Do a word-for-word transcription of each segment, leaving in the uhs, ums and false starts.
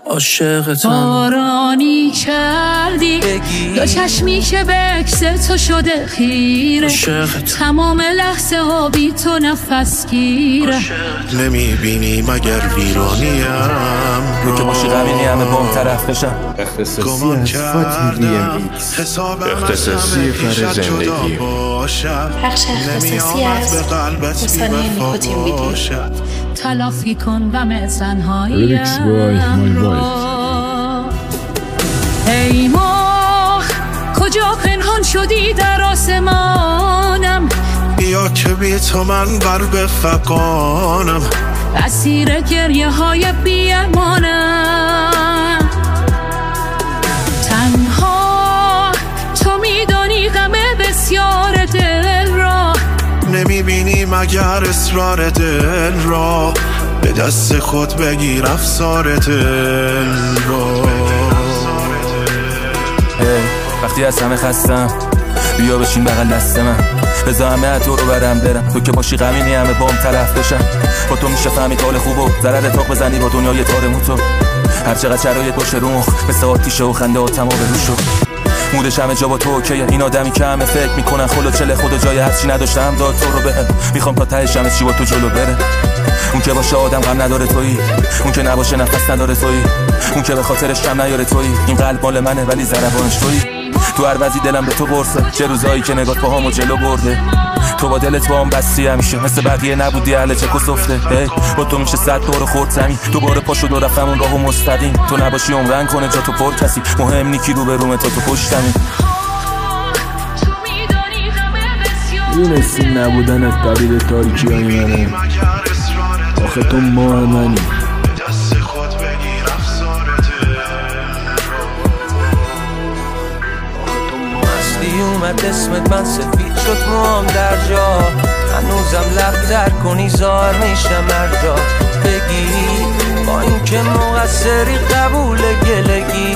عاشقتم. بارانی کردی دو چشمی که به عکس تو شده خیره، تمام لحظه ها بی تو نفس گیره. نمیبینی مگر ویرانیم رو که باشی غمینی همه با اون طرف بشم. اختصاصی از فاتی وی ام ایکس، اختصاصی کار زندگی، بخش اختصاصی از حسنی نیکوتین ویدیو. تلافی کن غم زنهاییم لیریکس بای مای وایف. ای ماه کجا پنهان شدی در آسمانم، بیا که بی تو من بر بفقانم، اسیر گریه های بی امانم. تنها تو میدانی غم بسیار دل را، نمیبینی مگر اصرار دل را، به دست خود بگیر افسار دل را. وقتی از همه خستم بیا بشین بغل دست من، بذار همه تو رو برم برم. تو که باشی غمینی همه با هم طرف بشم. با تو میشه فهمید حال خوب و ضرر تاق بزنی با دنیای تارمو. تو هر چقدر شرایط باشه رو مخ مثل آتیشه و خنده ها تمام رو شو. مودش همه جا با تو اوکیه. این آدمی که همه فکر میکنن خلو چله خود و جای هرچی نداشتم داد تو رو بهم. میخوام تا تهش همه چی با تو جلو بره. اون که باشه آدم غم نداره تویی، اون که نباشه نفس نداره تویی، اون که به خاطرش کم نیاره تویی. این قلب مال منه ولی ضربانش تویی. تو هر وضعی دلم به تو برسه، چه روزایی که نگات پاهامو جلو برده. تو با دلت با هم بستی همیشه، مثل بقیه نبودی اهل چک و سفته. هی با تو میشه صد بار خورد زمین، دوباره پاشو دو رفتم اون راهو مستقیم. تو نباشی عمرن کنه جا تو پر کسی، مهم نیکی رو به رومه تا تو پشتمی. میدونستی نبودنت دلیل تاریکی های منه، آخه تو ماه منی. اومد اسمت من سفید شد موام در جا، هنوزم لب در کنی زار میشم هر جا بگی، با این که مقصری قبول گلگی.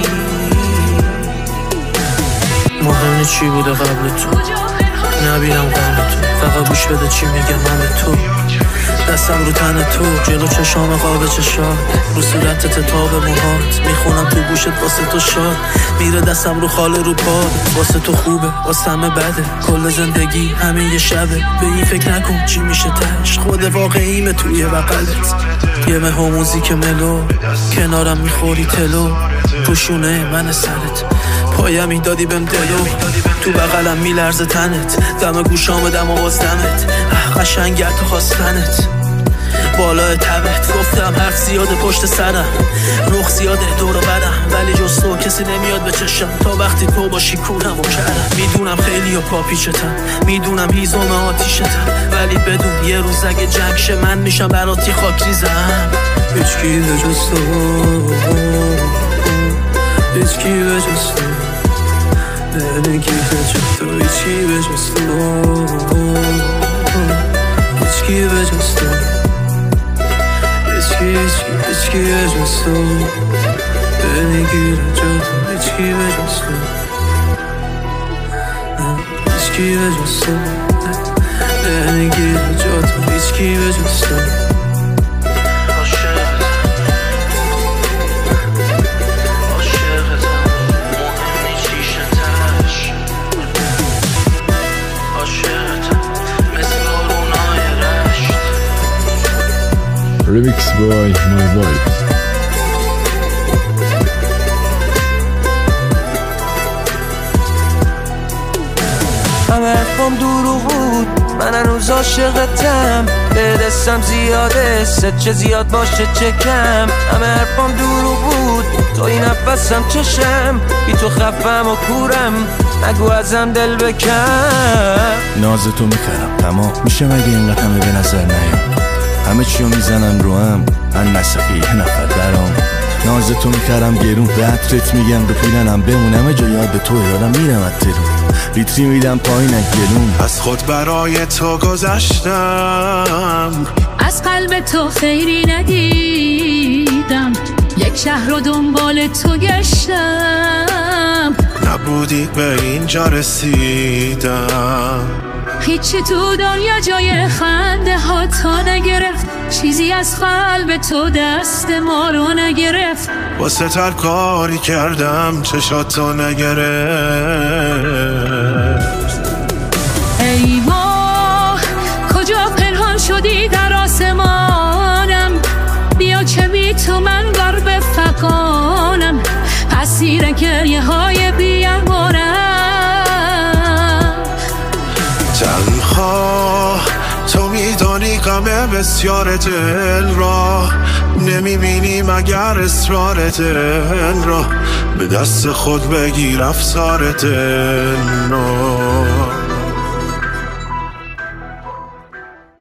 مهم چی بوده قبل تو، نبینم غم تو، فقط گوش بده چی میگم من به تو. دستم رو تن تو، جلو چشام قاب چشات، رو صورتت تاب موهات، میخونم تو گوشت واسه تو شاد. میره دستم رو خاله رو پاد، واسه تو خوبه واسه همه بده، کل زندگی همین یه شبه. به این فکر نکن چی میشه تش، خود واقعیمه توی بغلت. یه مه و موزیک ملو، کنارم میخوری تلو، پوشونه من سرت، پایم میدادی بهم دلو، تو بغلم میلرزه تنت، دم گوشام دم آواز دمت، قشنگه تو خواستنت بالای تبت. گفتم حرف زیاده پشت سرم، رخ زیاده دور و برم، ولی جز تو کسی نمیاد به چشم تا وقتی تو باشی کونم و کرم. میدونم خیلی و پاپیچتم، میدونم هیزم آتیشتم، ولی بدون یه روز اگه جنگ شه من میشم براتی خاک ریزم. هیچکی به جز تو، هیچکی به جز تو، نگیر جز تو، هیچکی به جز تو، هیچکی به جز تو، هیچکی هیچکی هیچکی به جز تو، نگیر جز تو، هیچکی به جز تو، هیچکی به جز تو، نگیر جز تو، هیچکی به جز تو. Remix by My Wife. همه حرفام دروغ بود، من هنوز عاشقتم، به دستم زیاده ست چه زیاد باشه چه کم. همه حرفام دروغ بود، تو این نفسم چشم، بی تو خفم و کورم، نگو ازم دل بکن. ناز تو میکرم تمام میشه مگه اینقدر همه به نظر نیام، همه چیو میزنم رو هم، من نسخی یه نفر درام. ناز تو میکرم گرون، به عطرت میگم رو پیلنم بمونم، جا یاد تو یادم میرم اترون، لیتری میدم پایین گلون. از خود برای تو گذشتم، از قلب تو خیری ندیدم، یک شهر رو دنبال تو گشتم، نبودی به اینجا رسیدم. هیچی تو دنیا جای خنده ها تا نگرفت، چیزی از قلب تو دست ما رو نگرفت. واسه تر کاری کردم چشاتو نگرفت. ای ماه کجا پنهان شدی در آسمانم، بیا که بی تو من غرق فغانم، اسیر گریه های بی‌امانم. تنها تو میدانی غم بسیار دل را، نمیبینی مگر اصرار دل را، به دست خود بگیر افسار دل را.